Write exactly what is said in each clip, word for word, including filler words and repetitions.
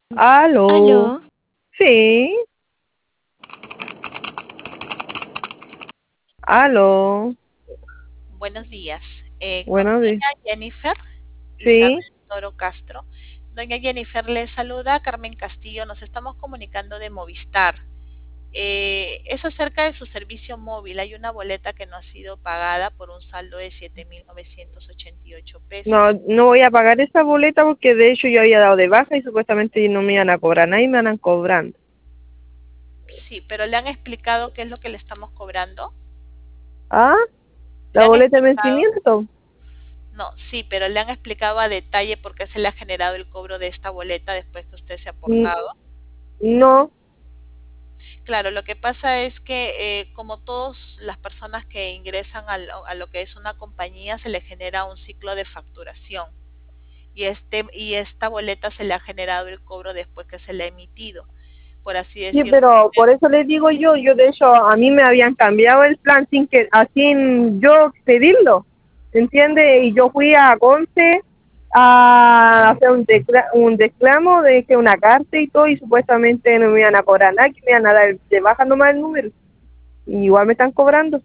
Aló. ¿Aló? Sí. Aló. Buenos días. Eh, con Buenos días. doña Jennifer Sí. Isabel Toro Castro. Doña Jennifer, le saluda Carmen Castillo. Nos estamos comunicando de Movistar. Eh, es acerca de su servicio móvil. Hay una boleta que no ha sido pagada por un saldo de siete mil novecientos ochenta y ocho No, pesos. no voy a pagar esa boleta porque de hecho yo había dado de baja y supuestamente no me iban a cobrar. Nadie me andan cobrando. Sí, pero le han explicado qué es lo que le estamos cobrando. ¿Ah? Le ¿La han boleta de explicado. vencimiento? No, sí, pero le han explicado a detalle por qué se le ha generado el cobro de esta boleta después que usted se ha N- portado. No. Claro, lo que pasa es que eh, como todas las personas que ingresan al- a lo que es una compañía, se le genera un ciclo de facturación y, este, y esta boleta se le ha generado el cobro después que se le ha emitido, por así Sí, decirlo. pero por eso les digo yo, yo de hecho a mí me habían cambiado el plan sin que, sin yo pedirlo, ¿entiende? Y yo fui a Conce a hacer un, decla un reclamo de que una carta y todo y supuestamente no me iban a cobrar nada, que me iban a dar de baja nomás el número. Y igual me están cobrando.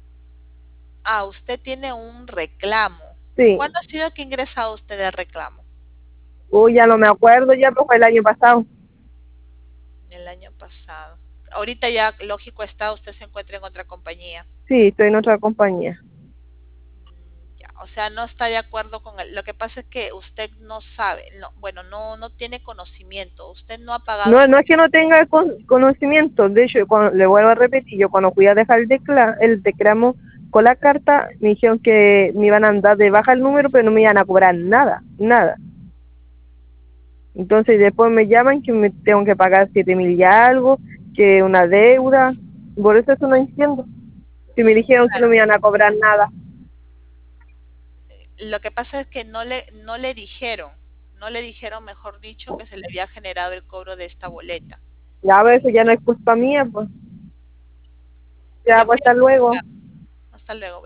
Ah, usted tiene un reclamo. Sí. ¿Cuándo ha sido que ha ingresado usted el reclamo? Uy, ya no me acuerdo, ya pues fue el año pasado. El año pasado. Ahorita ya, lógico está, usted se encuentra en otra compañía. Sí, estoy en otra compañía. Mm, ya, o sea, no está de acuerdo con el, lo que pasa es que usted no sabe, no, bueno, no, no tiene conocimiento, usted no ha pagado No, no por... es que no tenga con- conocimiento, de hecho, cuando, le vuelvo a repetir, yo cuando fui a dejar el, decla, el declamo con la carta, me dijeron que me iban a dar de baja el número, pero no me iban a cobrar nada, nada. Entonces después me llaman que me tengo que pagar siete mil y algo, que una deuda, por eso eso no entiendo. Que me dijeron que no me Claro, iban a cobrar nada. lo que pasa es que no le, no le dijeron, no le dijeron, mejor dicho, que se le había generado el cobro de esta boleta. Ya, a ver, eso ya no es culpa mía, pues. Ya, Le pues voy a hasta luego. explicar. Hasta luego.